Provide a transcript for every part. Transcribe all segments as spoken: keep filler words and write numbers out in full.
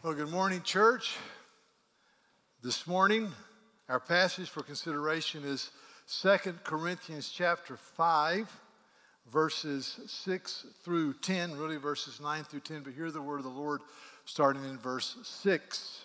Well, good morning, church. This morning, our passage for consideration is Second Corinthians chapter five, verses six through ten, really verses nine through ten, but hear the word of the Lord starting in verse six.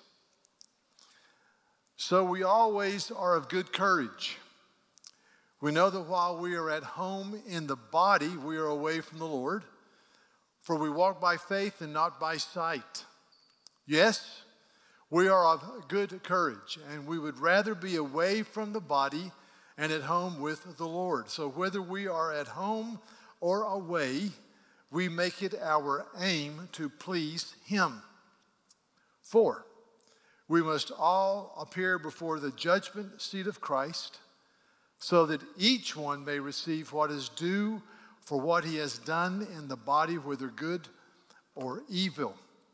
So we always are of good courage. We know that while we are at home in the body, we are away from the Lord, for we walk by faith and not by sight. Yes, we are of good courage, and we would rather be away from the body and at home with the Lord. So whether we are at home or away, we make it our aim to please Him. Four, we must all appear before the judgment seat of Christ, so that each one may receive what is due for what he has done in the body, whether good or evil.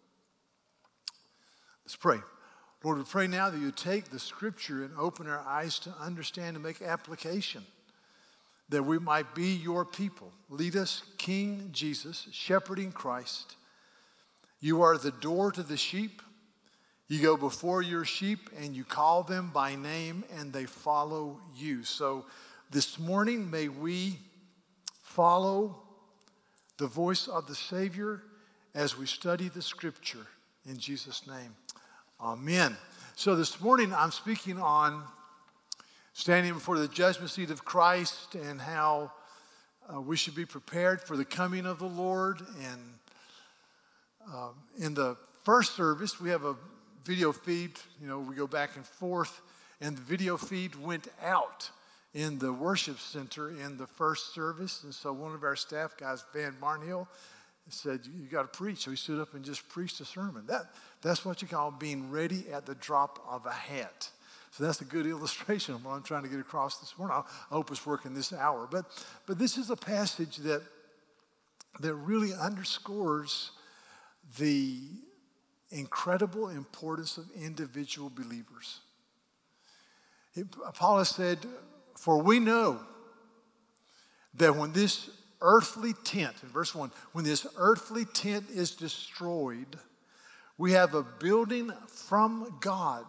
Let's pray. Lord, we pray now that you take the scripture and open our eyes to understand and make application, that we might be your people. Lead us, King Jesus, shepherding Christ. You are the door to the sheep. You go before your sheep and you call them by name and they follow you. So this morning, may we follow the voice of the Savior as we study the scripture. In Jesus' name. Amen. So this morning I'm speaking on standing before the judgment seat of Christ and how uh, we should be prepared for the coming of the Lord. And uh, in the first service, we have a video feed. You know, we go back and forth, and the video feed went out in the worship center in the first service. And so one of our staff guys, Van Barnhill, said, you got to preach. So he stood up and just preached a sermon. That, that's what you call being ready at the drop of a hat. So that's a good illustration of what I'm trying to get across this morning. I hope it's working this hour. But, but this is a passage that, that really underscores the incredible importance of individual believers. It, Paul said, for we know that when this earthly tent, in verse one, when this earthly tent is destroyed, we have a building from God,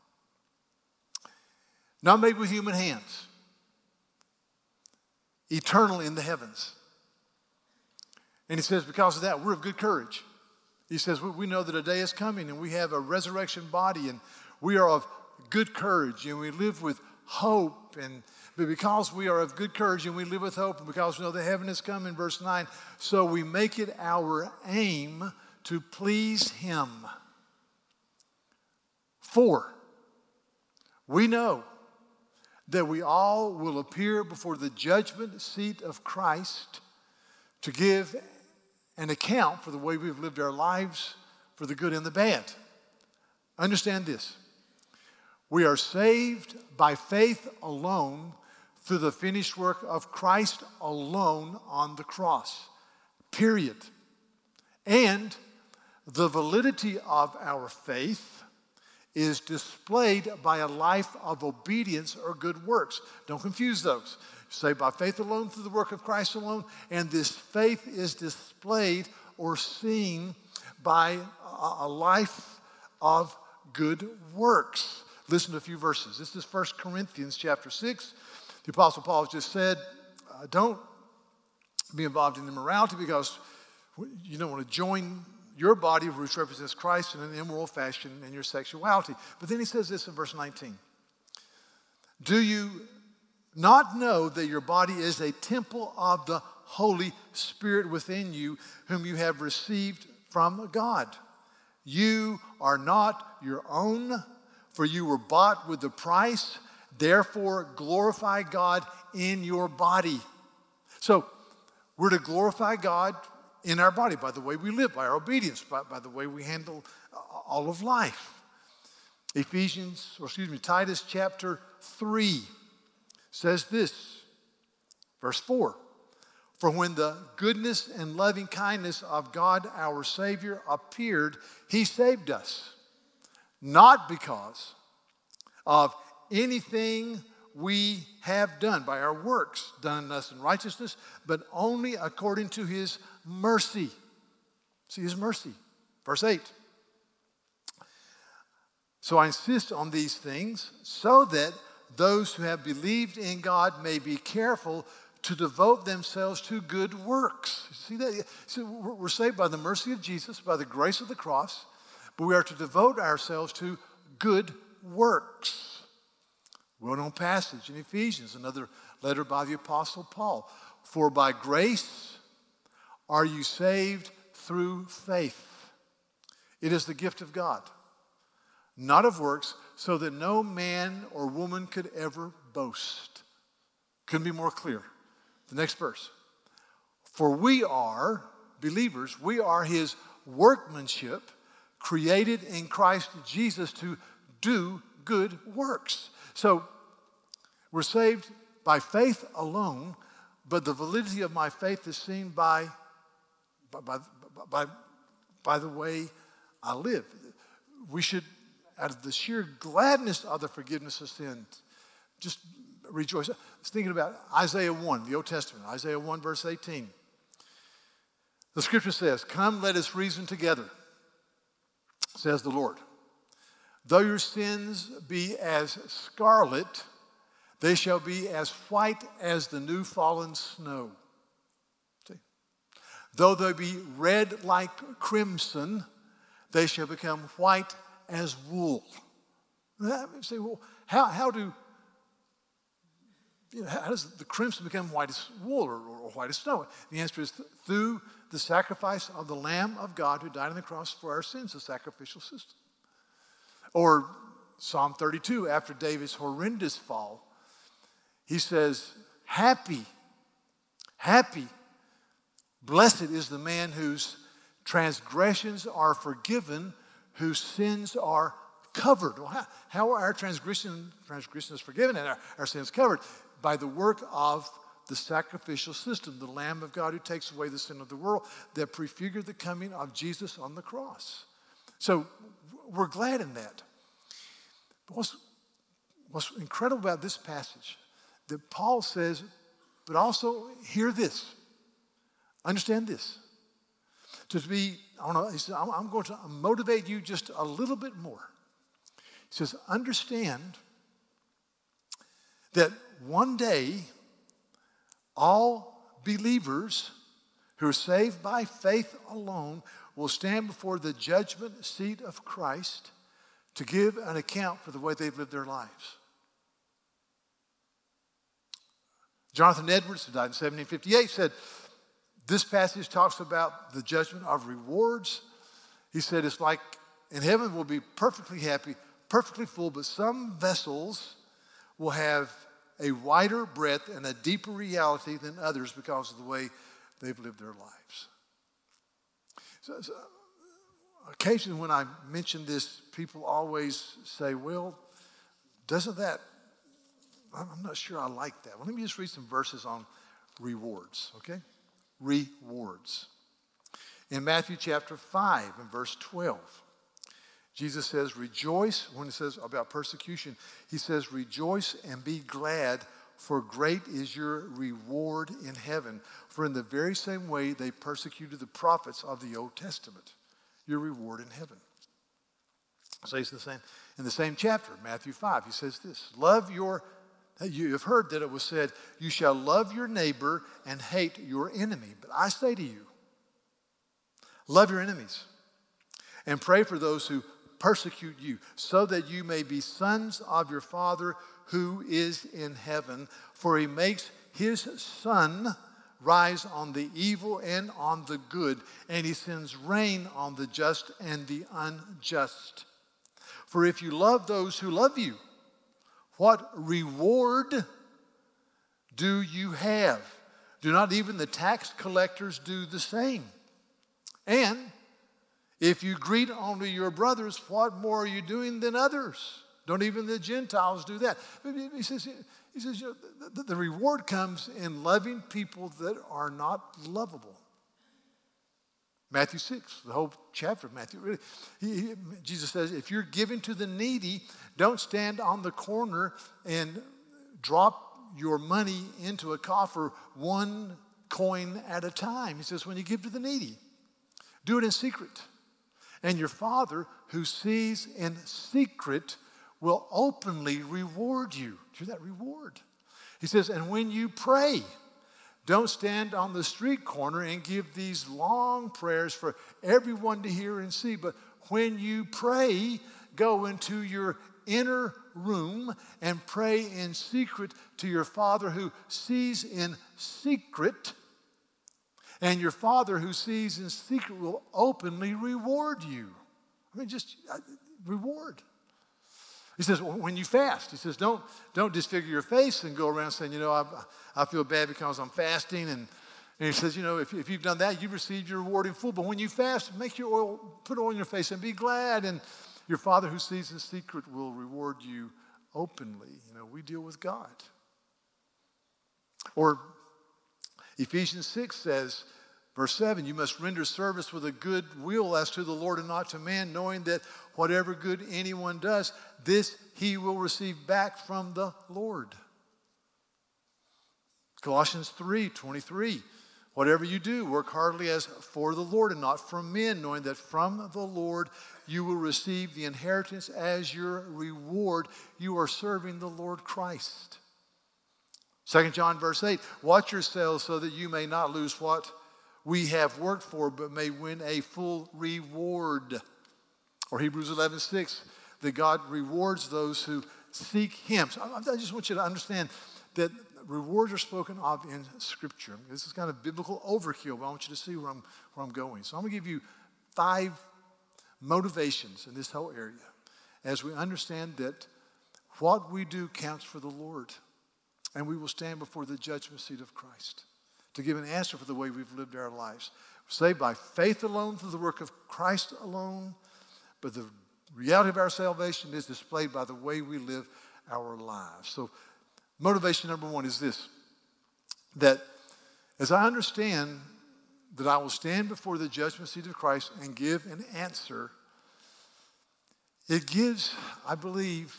not made with human hands, eternal in the heavens. And he says, because of that, we're of good courage. He says, we know that a day is coming and we have a resurrection body and we are of good courage and we live with hope. And but because we are of good courage and we live with hope, and because we know that heaven has come in verse nine, so we make it our aim to please Him. Four, we know that we all will appear before the judgment seat of Christ to give an account for the way we've lived our lives, for the good and the bad. Understand this. We are saved by faith alone through the finished work of Christ alone on the cross. Period. And the validity of our faith is displayed by a life of obedience or good works. Don't confuse those. Saved by faith alone through the work of Christ alone, and this faith is displayed or seen by a life of good works. Listen to a few verses. This is First Corinthians chapter six. The Apostle Paul has just said, uh, don't be involved in immorality because you don't want to join your body, which represents Christ, in an immoral fashion in your sexuality. But then he says this in verse nineteen. Do you not know that your body is a temple of the Holy Spirit within you, whom you have received from God? You are not your own, for you were bought with a price. Therefore, glorify God in your body. So, we're to glorify God in our body by the way we live, by our obedience, by, by the way we handle all of life. Ephesians, or excuse me, Titus chapter three says this, verse four. For when the goodness and loving kindness of God our Savior appeared, He saved us, not because of anything we have done by our works, done in us in righteousness, but only according to His mercy. See His mercy. Verse eight. So I insist on these things so that those who have believed in God may be careful to devote themselves to good works. See that? See, we're saved by the mercy of Jesus, by the grace of the cross, but we are to devote ourselves to good works. Well-known passage in Ephesians, another letter by the Apostle Paul. For by grace are you saved through faith. It is the gift of God, not of works, so that no man or woman could ever boast. Couldn't be more clear. The next verse. For we are, believers, we are his workmanship, created in Christ Jesus to do good works. So we're saved by faith alone, but the validity of my faith is seen by, by, by, by, by the way I live. We should, out of the sheer gladness of the forgiveness of sin, just rejoice. I was thinking about Isaiah one, the Old Testament, Isaiah one, verse eighteen. The scripture says, come, let us reason together, says the Lord. Though your sins be as scarlet, they shall be as white as the new fallen snow. See? Though they be red like crimson, they shall become white as wool. You say, well, how, how do you know, how does the crimson become white as wool or, or white as snow? The answer is th- through the sacrifice of the Lamb of God who died on the cross for our sins, the sacrificial system. Or Psalm thirty-two, after David's horrendous fall, he says, happy, happy, blessed is the man whose transgressions are forgiven, whose sins are covered. Well, how, how are our transgression, transgressions forgiven and our, our sins covered? By the work of the sacrificial system, the Lamb of God who takes away the sin of the world, that prefigured the coming of Jesus on the cross. So we're glad in that. But what's, what's incredible about this passage, that Paul says, but also hear this, understand this. To be, I don't know, he says, I'm, I'm going to motivate you just a little bit more. He says, understand that one day all believers who are saved by faith alone will stand before the judgment seat of Christ to give an account for the way they've lived their lives. Jonathan Edwards, who died in seventeen fifty-eight, said, this passage talks about the judgment of rewards. He said, it's like in heaven we'll be perfectly happy, perfectly full, but some vessels will have a wider breadth and a deeper reality than others because of the way they've lived their lives. So, so occasionally when I mention this, people always say, well, doesn't that, I'm not sure I like that. Well, let me just read some verses on rewards, okay? Rewards. In Matthew chapter five and verse twelve, Jesus says, rejoice, when he says about persecution, he says, rejoice and be glad, for great is your reward in heaven. For in the very same way they persecuted the prophets of the Old Testament, your reward in heaven. So he's the same, in the same chapter, Matthew five, he says this, love your, you have heard that it was said, you shall love your neighbor and hate your enemy. But I say to you, love your enemies and pray for those who persecute you, so that you may be sons of your Father who is in heaven. For he makes his sun rise on the evil and on the good, and he sends rain on the just and the unjust. For if you love those who love you, what reward do you have? Do not even the tax collectors do the same? And if you greet only your brothers, what more are you doing than others? Don't even the Gentiles do that. He says, he says you know, the, the reward comes in loving people that are not lovable. Matthew six, the whole chapter of Matthew. Really, he, he, Jesus says, if you're giving to the needy, don't stand on the corner and drop your money into a coffer one coin at a time. He says, when you give to the needy, do it in secret. And your Father who sees in secret will openly reward you. Do that reward. He says, and when you pray, don't stand on the street corner and give these long prayers for everyone to hear and see. But when you pray, go into your inner room and pray in secret to your Father who sees in secret. And your Father who sees in secret will openly reward you. I mean, just uh, reward. He says, when you fast, he says, don't, don't disfigure your face and go around saying, you know, I, I feel bad because I'm fasting. And, and he says, you know, if, if you've done that, you've received your reward in full. But when you fast, make your oil, put oil on your face and be glad. And your Father who sees in secret will reward you openly. You know, we deal with God. Or Ephesians six says, verse seven, you must render service with a good will as to the Lord and not to man, knowing that whatever good anyone does, this he will receive back from the Lord. Colossians three twenty-three, whatever you do, work heartily as for the Lord and not from men, knowing that from the Lord you will receive the inheritance as your reward. You are serving the Lord Christ. Second John verse eight, watch yourselves so that you may not lose what we have worked for, but may win a full reward. Or Hebrews eleven six, that God rewards those who seek him. So I just want you to understand that rewards are spoken of in Scripture. This is kind of biblical overkill, but I want you to see where I'm, where I'm going. So I'm going to give you five motivations in this whole area as we understand that what we do counts for the Lord, and we will stand before the judgment seat of Christ to give an answer for the way we've lived our lives. We're saved by faith alone through the work of Christ alone, but the reality of our salvation is displayed by the way we live our lives. So motivation number one is this, that as I understand that I will stand before the judgment seat of Christ and give an answer, it gives, I believe,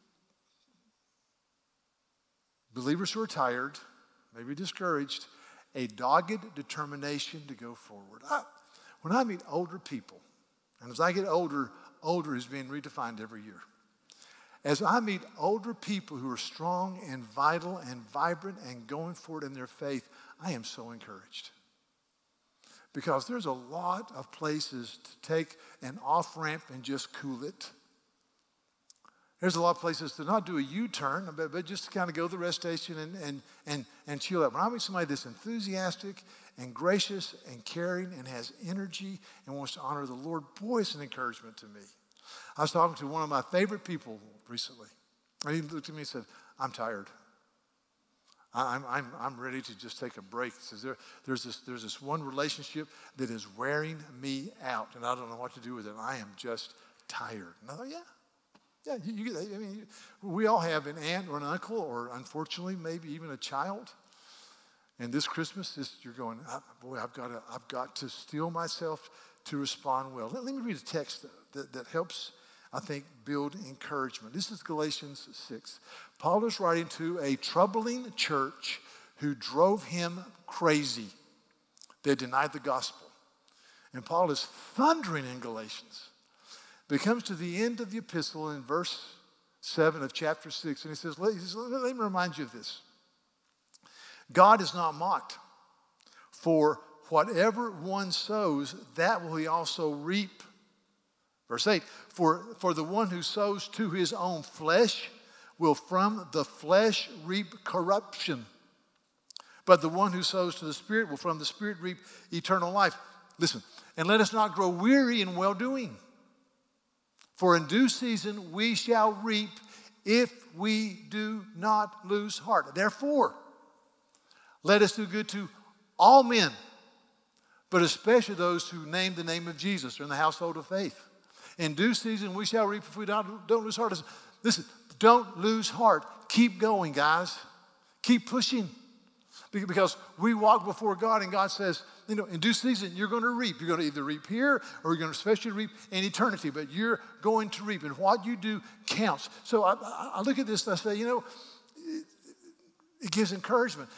believers who are tired, maybe discouraged, a dogged determination to go forward. I, when I meet older people, and as I get older, older is being redefined every year. As I meet older people who are strong and vital and vibrant and going forward in their faith, I am so encouraged. Because there's a lot of places to take an off-ramp and just cool it. There's a lot of places to not do a U-turn, but, but just to kind of go to the rest station and, and, and, and chill out. When I meet somebody that's enthusiastic and gracious and caring and has energy and wants to honor the Lord, boy, it's an encouragement to me. I was talking to one of my favorite people recently, and he looked at me and said, I'm tired. I'm, I'm, I'm ready to just take a break. He says, there, there's, this, there's this one relationship that is wearing me out, and I don't know what to do with it. I am just tired. And I thought, yeah. Yeah, you, you, I mean, we all have an aunt or an uncle, or unfortunately, maybe even a child. And this Christmas, this, you're going, oh, boy, I've got to, I've got to steel myself to respond well. Let, let me read a text that, that helps, I think, build encouragement. This is Galatians six. Paul is writing to a troubling church who drove him crazy. They denied the gospel. And Paul is thundering in Galatians. But he comes to the end of the epistle in verse seven of chapter six, and he says, let, he says, let me remind you of this. God is not mocked, for whatever one sows, that will he also reap. Verse eight, for, for the one who sows to his own flesh will from the flesh reap corruption. But the one who sows to the Spirit will from the Spirit reap eternal life. Listen, and let us not grow weary in well-doing. For in due season we shall reap if we do not lose heart. Therefore, let us do good to all men, but especially those who name the name of Jesus or in the household of faith. In due season we shall reap if we don't, don't lose heart. Listen, don't lose heart. Keep going, guys. Keep pushing. Because we walk before God and God says, you know, in due season, you're going to reap. You're going to either reap here or you're going to especially reap in eternity, but you're going to reap. And what you do counts. So I, I look at this and I say, you know, it, it gives encouragement.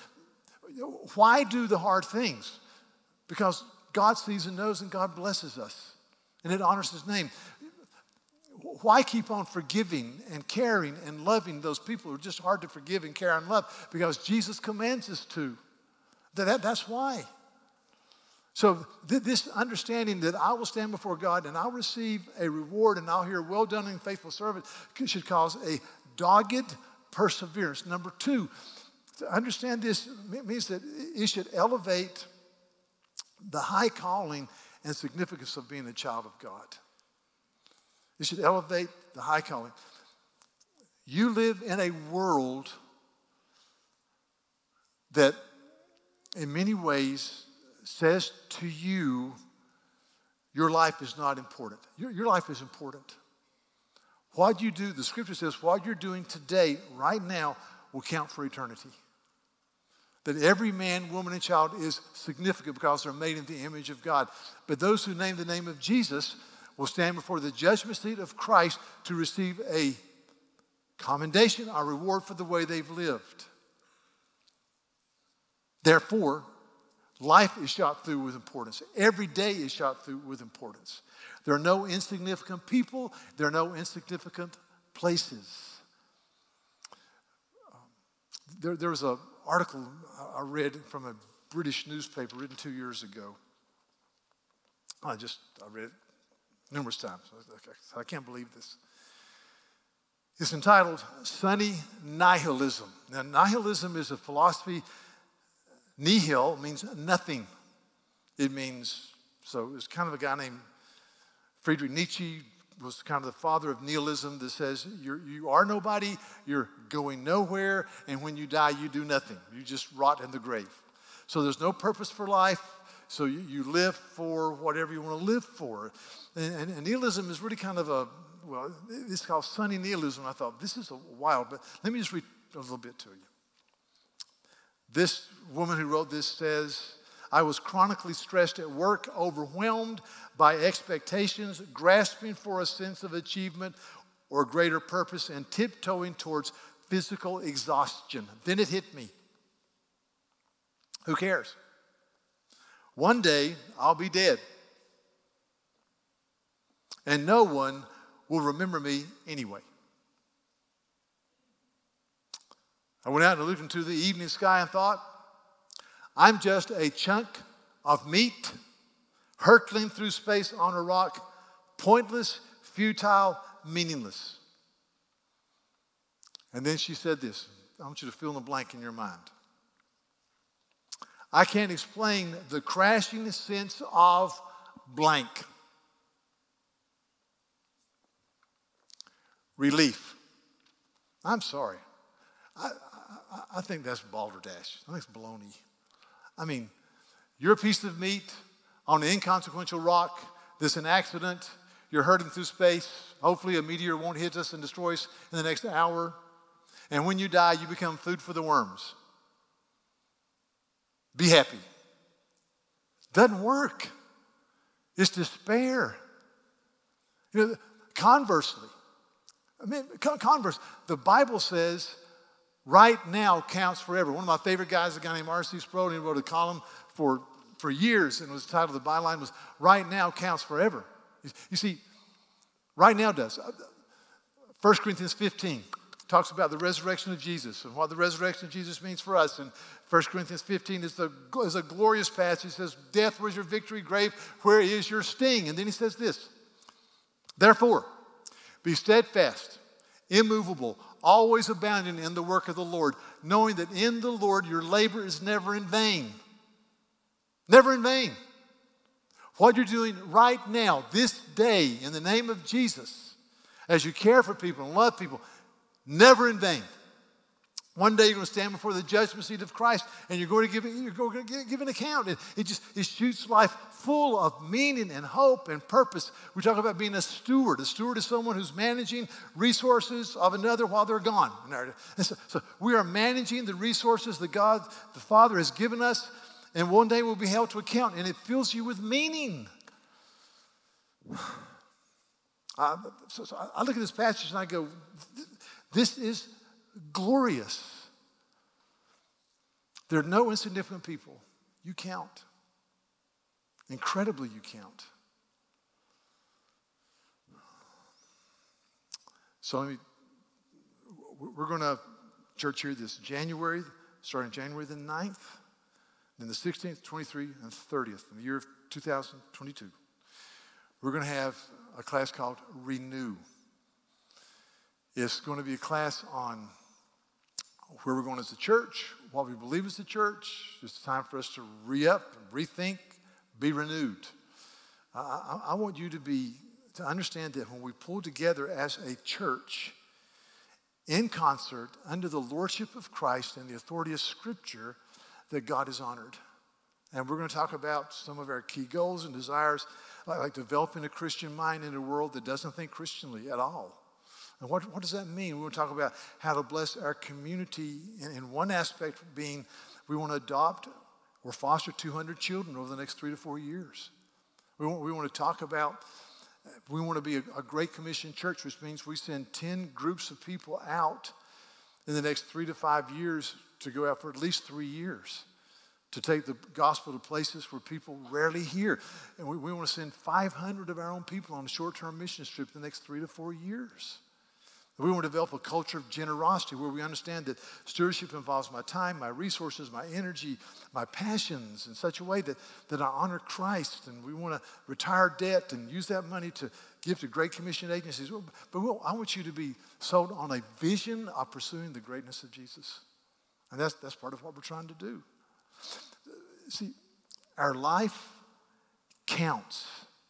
Why do the hard things? Because God sees and knows and God blesses us. and it honors his name. Why keep on forgiving and caring and loving those people who are just hard to forgive and care and love? Because Jesus commands us to. That, that's why. So th- this understanding that I will stand before God and I'll receive a reward and I'll hear, well done and faithful servant, should cause a dogged perseverance. Number two, to understand this means that it should elevate the high calling and significance of being a child of God. It should elevate the high calling. You live in a world that in many ways says to you, your life is not important. Your, your life is important. What you do, the scripture says, what you're doing today, right now, will count for eternity. That every man, woman, and child is significant because they're made in the image of God. But those who name the name of Jesus will stand before the judgment seat of Christ to receive a commendation, a reward for the way they've lived. Therefore, life is shot through with importance. Every day is shot through with importance. There are no insignificant people. There are no insignificant places. Um, there, there was an article I read from a British newspaper written two years ago. I just, I read it numerous times. I can't believe this. It's entitled Sunny Nihilism. Now, nihilism is a philosophy. Nihil means nothing. It means, so it's kind of a guy named Friedrich Nietzsche was kind of the father of nihilism that says you're, you are nobody, you're going nowhere, and when you die, you do nothing. You just rot in the grave. So there's no purpose for life, so you, you live for whatever you want to live for. And, and, and nihilism is really kind of a, well, it's called sunny nihilism. I thought, this is a wild, but let me just read a little bit to you. This woman who wrote this says, I was chronically stressed at work, overwhelmed by expectations, grasping for a sense of achievement or greater purpose, and tiptoeing towards physical exhaustion. Then it hit me. Who cares? One day, I'll be dead. And no one will remember me anyway. I went out and looked into the evening sky and thought, I'm just a chunk of meat hurtling through space on a rock, pointless, futile, meaningless. And then she said this. I want you to fill in the blank in your mind. I can't explain the crashing sense of blank. Relief. I'm sorry. I, I, I think that's balderdash. I think it's baloney. I mean, you're a piece of meat on an inconsequential rock. There's an accident. You're hurtling through space. Hopefully a meteor won't hit us and destroy us in the next hour. And when you die, you become food for the worms. Be happy. Doesn't work. It's despair. You know, conversely, I mean, converse, the Bible says right now counts forever. One of my favorite guys, a guy named R C Sproul, he wrote a column for, for years, and it was the title of the byline was Right Now Counts Forever. You, you see, right now does. First Corinthians fifteen talks about the resurrection of Jesus and what the resurrection of Jesus means for us. And First Corinthians fifteen is, the, is a glorious passage. It says, death, where's your victory? Grave, where is your sting? And then he says this, therefore, be steadfast, immovable, always abounding in the work of the Lord, knowing that in the Lord your labor is never in vain. Never in vain. What you're doing right now, this day, in the name of Jesus, as you care for people and love people, never in vain. One day you're going to stand before the judgment seat of Christ, and you're going to give, you're going to give an account. It, it just it shoots life full of meaning and hope and purpose. We talk about being a steward. A steward is someone who's managing resources of another while they're gone. And so, so we are managing the resources that God, the Father, has given us, and one day we'll be held to account, and it fills you with meaning. I, so, so I look at this passage and I go, this is glorious. There are no insignificant people. You count. Incredibly, you count. So let me, we're going to church here this January, starting January the ninth, then the sixteenth, twenty-three, and thirtieth in the year of two thousand twenty-two. We're going to have a class called Renew. It's going to be a class on where we're going as a church, what we believe as a church. It's time for us to re-up, rethink, be renewed. I, I, I want you to be to understand that when we pull together as a church in concert under the lordship of Christ and the authority of Scripture, that God is honored. And we're going to talk about some of our key goals and desires, like, like developing a Christian mind in a world that doesn't think Christianly at all. And what, what does that mean? We want to talk about how to bless our community in, in one aspect being we want to adopt or foster two hundred children over the next three to four years. We want, we want to talk about, we want to be a, a Great Commission church, which means we send ten groups of people out in the next three to five years to go out for at least three years to take the gospel to places where people rarely hear. And we, we want to send five hundred of our own people on a short-term mission trip the next three to four years. We want to develop a culture of generosity where we understand that stewardship involves my time, my resources, my energy, my passions in such a way that, that I honor Christ. And we want to retire debt and use that money to give to Great Commission agencies. But we'll, I want you to be sold on a vision of pursuing the greatness of Jesus. And that's, that's part of what we're trying to do. See, our life counts.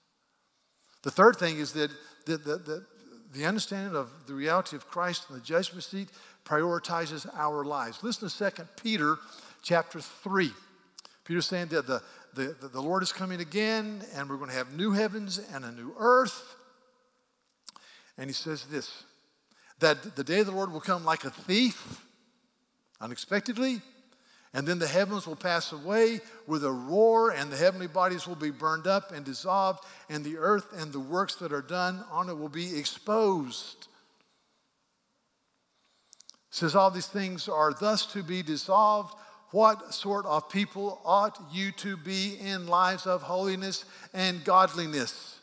The third thing is that, that, that, that the understanding of the reality of Christ and the judgment seat prioritizes our lives. Listen to Second Peter chapter three. Peter's saying that the, the, the Lord is coming again, and we're going to have new heavens and a new earth. And he says this, that the day of the Lord will come like a thief, unexpectedly, and then the heavens will pass away with a roar, and the heavenly bodies will be burned up and dissolved, and the earth and the works that are done on it will be exposed. It says all these things are thus to be dissolved. What sort of people ought you to be in lives of holiness and godliness?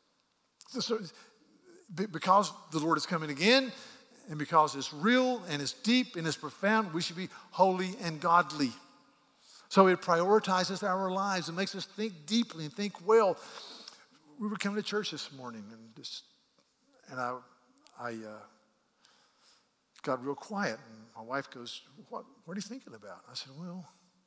Because the Lord is coming again, and because it's real and it's deep and it's profound, we should be holy and godly. So it prioritizes our lives. It makes us think deeply and think well. We were coming to church this morning, and just and I, I uh, got real quiet. And my wife goes, "What? What are you thinking about?" I said, "Well,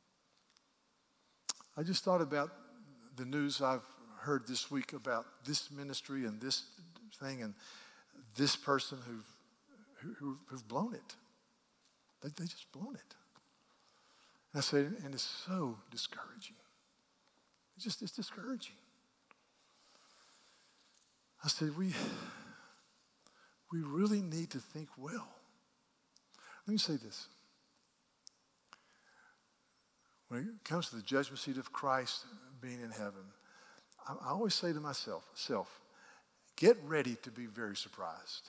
I just thought about the news I've heard this week about this ministry and this thing and this person who." Who, who've blown it. They, they just blown it. And I said, and it's so discouraging. It's just, it's discouraging. I said, we, we really need to think well. Let me say this. When it comes to the judgment seat of Christ being in heaven, I, I always say to myself, self, get ready to be very surprised.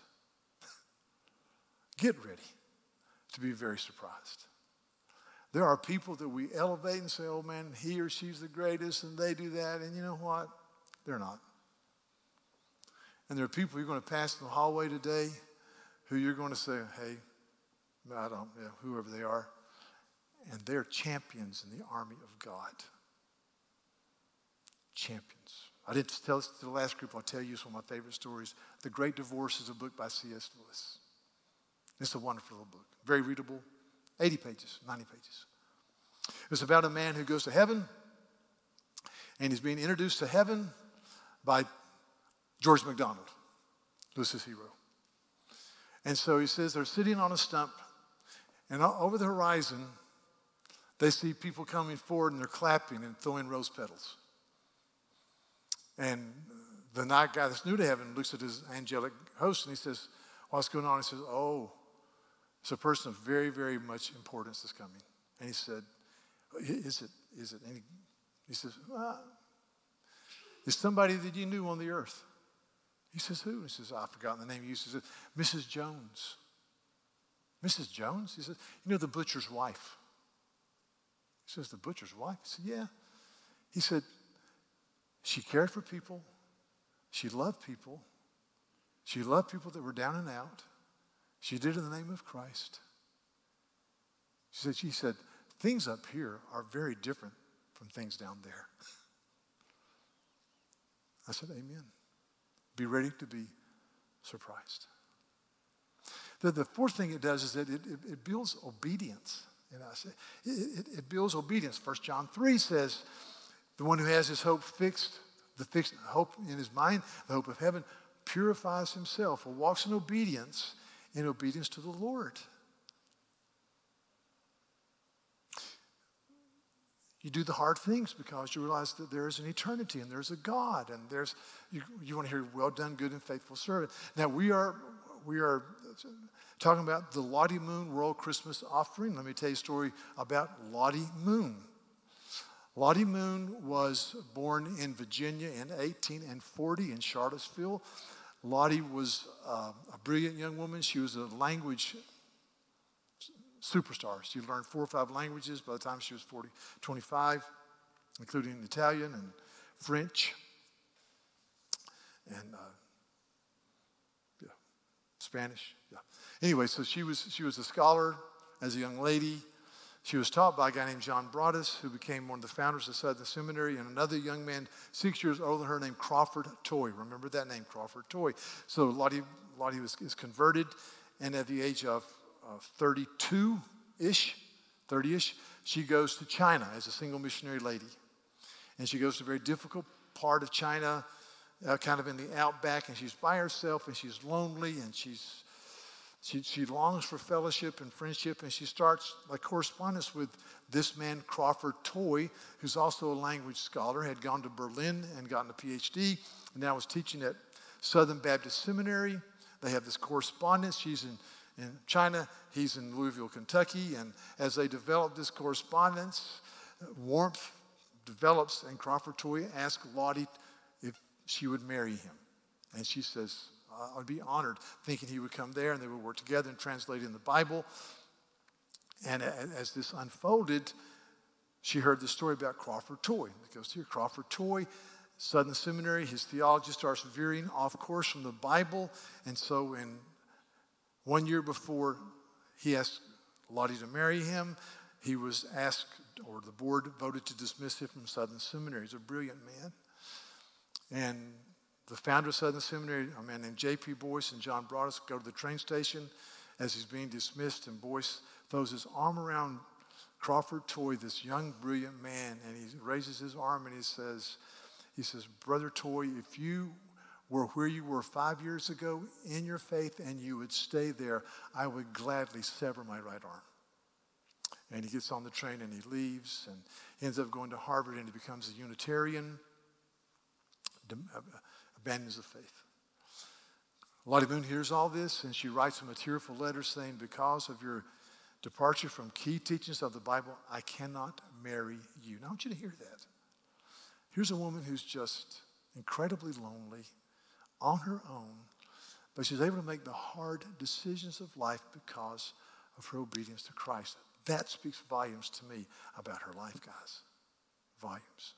Get ready to be very surprised. There are people that we elevate and say, oh man, he or she's the greatest, and they do that, and you know what? They're not. And there are people you're going to pass in the hallway today who you're going to say, hey, I don't, yeah, whoever they are, and they're champions in the army of God. Champions. I didn't tell this to the last group. I'll tell you, it's one of my favorite stories. The Great Divorce is a book by C S Lewis. It's a wonderful little book. Very readable. eighty pages, ninety pages. It's about a man who goes to heaven, and he's being introduced to heaven by George MacDonald, who's his hero. And so he says they're sitting on a stump, and over the horizon, they see people coming forward, and they're clapping and throwing rose petals. And the night guy that's new to heaven looks at his angelic host, and he says, what's going on? He says, oh, it's a person of very, very much importance that's coming. And he said, is it, is it? And he, he says, ah, it's somebody that you knew on the earth. He says, who? He says, oh, I've forgotten the name he used. He says, Missus Jones. Missus Jones? He says, you know, the butcher's wife. He says, the butcher's wife? He said, yeah. He said, she cared for people. She loved people. She loved people that were down and out. She did it in the name of Christ. She said, she said, things up here are very different from things down there. I said, amen. Be ready to be surprised. The, the fourth thing it does is that it, it, it builds obedience. And I say, it, it, it builds obedience. First John three says, the one who has his hope fixed, the fixed hope in his mind, the hope of heaven, purifies himself or walks in obedience, in obedience to the Lord. You do the hard things because you realize that there is an eternity and there's a God and there's you, you want to hear, well done, good and faithful servant. Now we are we are talking about the Lottie Moon World Christmas Offering. Let me tell you a story about Lottie Moon. Lottie Moon was born in Virginia in eighteen forty in Charlottesville. Lottie was uh, a brilliant young woman. She was a language superstar. She learned four or five languages by the time she was forty, twenty-five, including Italian and French and uh, yeah, Spanish. Yeah. Anyway, so she was she was a scholar as a young lady. She was taught by a guy named John Broadus, who became one of the founders of Southern Seminary, and another young man, six years older than her, named Crawford Toy. Remember that name, Crawford Toy. So Lottie, Lottie was, is converted, and at the age of uh, thirty-two-ish, thirty-ish, she goes to China as a single missionary lady. And she goes to a very difficult part of China, uh, kind of in the outback, and she's by herself, and she's lonely, and she's She, she longs for fellowship and friendship, and she starts a correspondence with this man, Crawford Toy, who's also a language scholar, had gone to Berlin and gotten a P H D, and now is teaching at Southern Baptist Seminary. They have this correspondence. She's in, in China. He's in Louisville, Kentucky, and as they develop this correspondence, warmth develops, and Crawford Toy asks Lottie if she would marry him. And she says, I'd be honored, thinking he would come there and they would work together and translate in the Bible. And as this unfolded, she heard the story about Crawford Toy. It goes here, Crawford Toy, Southern Seminary, his theology starts veering off course from the Bible. And so in one year before he asked Lottie to marry him, he was asked, or the board voted to dismiss him from Southern Seminary. He's a brilliant man. And the founder of Southern Seminary, a man named J P Boyce and John Broadus, go to the train station as he's being dismissed, and Boyce throws his arm around Crawford Toy, this young, brilliant man, and he raises his arm and he says, he says, Brother Toy, if you were where you were five years ago in your faith and you would stay there, I would gladly sever my right arm. And he gets on the train and he leaves and ends up going to Harvard, and he becomes a Unitarian, abandons the faith. Lottie Moon hears all this, and she writes him a tearful letter saying, because of your departure from key teachings of the Bible, I cannot marry you. Now I want you to hear that. Here's a woman who's just incredibly lonely, on her own, but she's able to make the hard decisions of life because of her obedience to Christ. That speaks volumes to me about her life, guys. Volumes.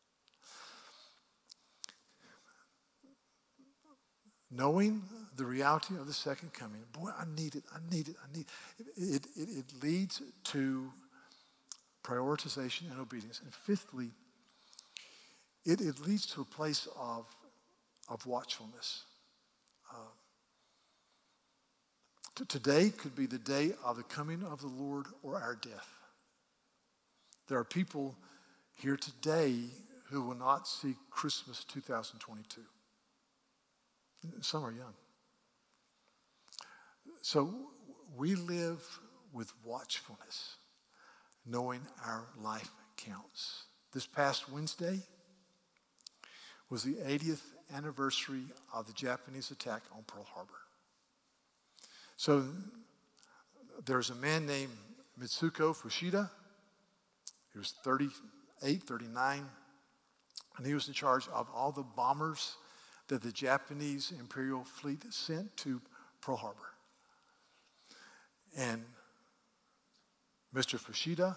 Knowing the reality of the second coming, boy, I need it, I need it, I need it. It, it, it leads to prioritization and obedience. And fifthly, it, it leads to a place of, of watchfulness. Uh, t- today could be the day of the coming of the Lord or our death. There are people here today who will not see Christmas two thousand twenty-two. Some are young. So we live with watchfulness, knowing our life counts. This past Wednesday was the eightieth anniversary of the Japanese attack on Pearl Harbor. So there's a man named Mitsuko Fuchida. He was thirty-eight, thirty-nine, and he was in charge of all the bombers that the Japanese Imperial Fleet sent to Pearl Harbor. And Mister Fuchida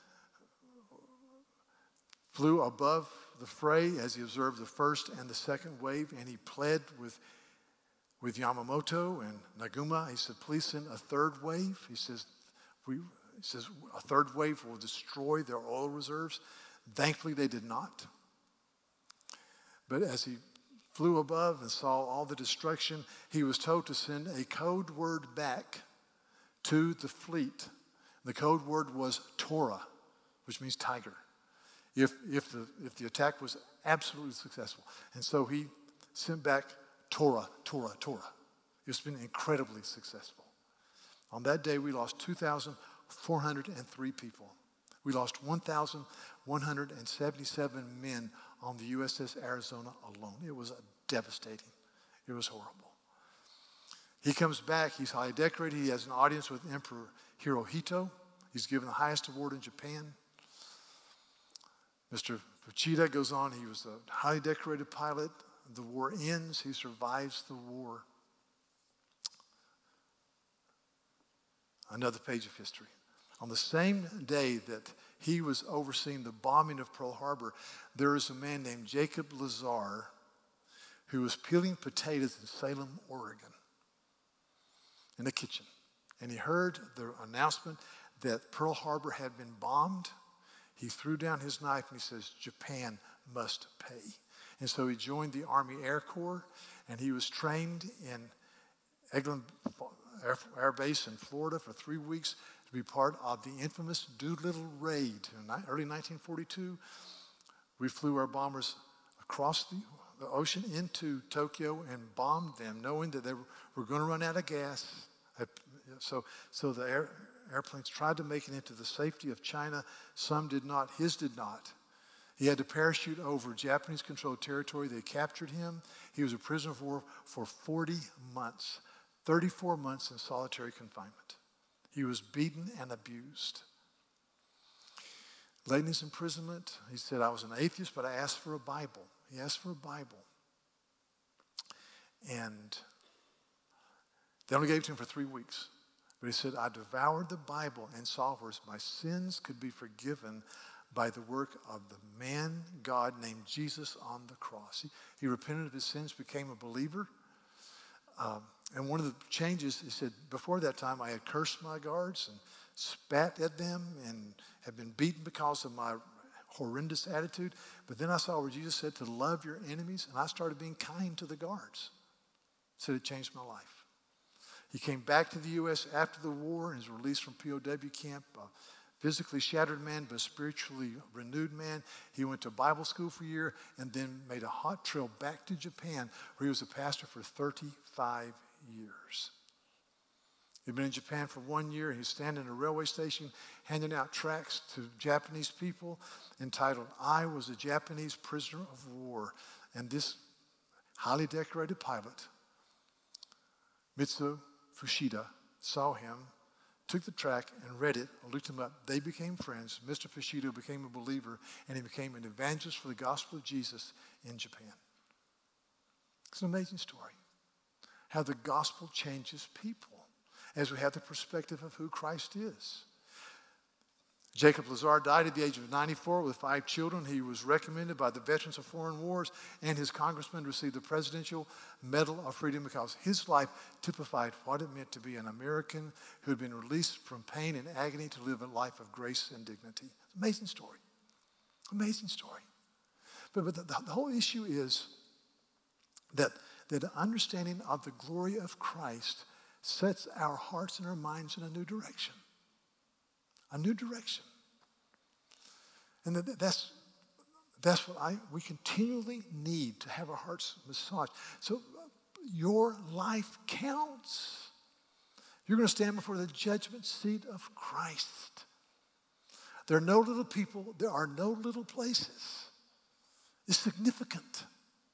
flew above the fray as he observed the first and the second wave, and he pled with with Yamamoto and Naguma. He said, please send a third wave. He says, we, he says a third wave will destroy their oil reserves. Thankfully, they did not. But as he flew above and saw all the destruction, he was told to send a code word back to the fleet. The code word was Torah, which means tiger, if, if, the, if the attack was absolutely successful. And so he sent back Torah, Torah, Torah. It's been incredibly successful. On that day, we lost two thousand four hundred three people. We lost one thousand one hundred seventy-seven men on the U S S Arizona alone. It was devastating. It was horrible. He comes back. He's highly decorated. He has an audience with Emperor Hirohito. He's given the highest award in Japan. Mister Fuchida goes on. He was a highly decorated pilot. The war ends. He survives the war. Another page of history. On the same day that he was overseeing the bombing of Pearl Harbor, there is a man named Jacob Lazar who was peeling potatoes in Salem, Oregon, in the kitchen. And he heard the announcement that Pearl Harbor had been bombed. He threw down his knife and he says, Japan must pay. And so he joined the Army Air Corps, and he was trained in Eglin Air, Air Base in Florida for three weeks to be part of the infamous Doolittle Raid. In early nineteen forty-two, we flew our bombers across the, the ocean into Tokyo and bombed them, knowing that they were, were going to run out of gas. So, so the air, airplanes tried to make it into the safety of China. Some did not. His did not. He had to parachute over Japanese-controlled territory. They captured him. He was a prisoner of war for forty months, thirty-four months in solitary confinement. He was beaten and abused. Late in his imprisonment, he said, I was an atheist, but I asked for a Bible. He asked for a Bible. And they only gave it to him for three weeks. But he said, I devoured the Bible and saw where my sins could be forgiven by the work of the man, God, named Jesus on the cross. He, he repented of his sins, became a believer. Um, and one of the changes, he said, before that time, I had cursed my guards and spat at them and had been beaten because of my horrendous attitude. But then I saw where Jesus said to love your enemies, and I started being kind to the guards. He said it changed my life. He came back to the U S after the war and was released from P O W camp. Uh, physically shattered man, but spiritually renewed man. He went to Bible school for a year and then made a hot trail back to Japan, where he was a pastor for thirty-five years. He'd been in Japan for one year. He was standing in a railway station handing out tracts to Japanese people entitled, I was a Japanese prisoner of war. And this highly decorated pilot, Mitsuo Fuchida, saw him, took the tract and read it, looked him up. They became friends. Mister Fuchida became a believer, and he became an evangelist for the gospel of Jesus in Japan. It's an amazing story, how the gospel changes people as we have the perspective of who Christ is. Jacob Lazar died at the age of ninety-four with five children. He was recommended by the Veterans of Foreign Wars, and his congressman received the Presidential Medal of Freedom because his life typified what it meant to be an American who had been released from pain and agony to live a life of grace and dignity. Amazing story. Amazing story. But, but the, the whole issue is that, that the understanding of the glory of Christ sets our hearts and our minds in a new direction. A new direction. And that, that's, that's what I, we continually need to have our hearts massaged. So your life counts. You're going to stand before the judgment seat of Christ. There are no little people. There are no little places. It's significant.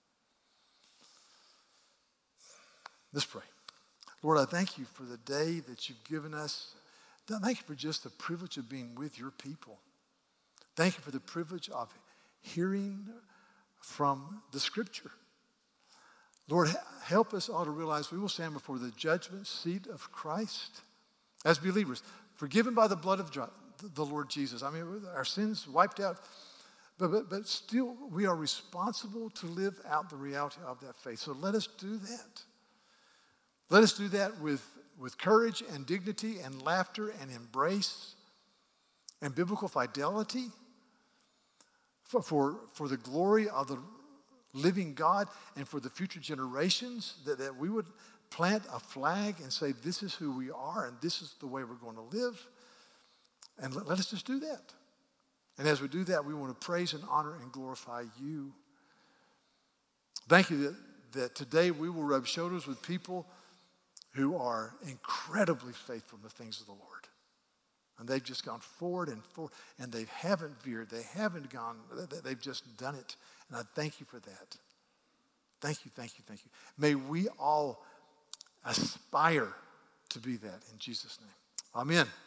Let's pray. Lord, I thank you for the day that you've given us. Thank you for just the privilege of being with your people. Thank you for the privilege of hearing from the Scripture. Lord, help us all to realize we will stand before the judgment seat of Christ as believers, forgiven by the blood of the Lord Jesus. I mean, our sins wiped out, but, but, but still we are responsible to live out the reality of that faith. So let us do that. Let us do that with, with courage and dignity and laughter and embrace and biblical fidelity for, for, for the glory of the living God and for the future generations, that, that we would plant a flag and say, this is who we are and this is the way we're going to live. And let, let us just do that. And as we do that, we want to praise and honor and glorify you. Thank you that, that today we will rub shoulders with people who are incredibly faithful in the things of the Lord. And they've just gone forward and forward, and they haven't veered. They haven't gone, they've just done it. And I thank you for that. Thank you, thank you, thank you. May we all aspire to be that in Jesus' name. Amen.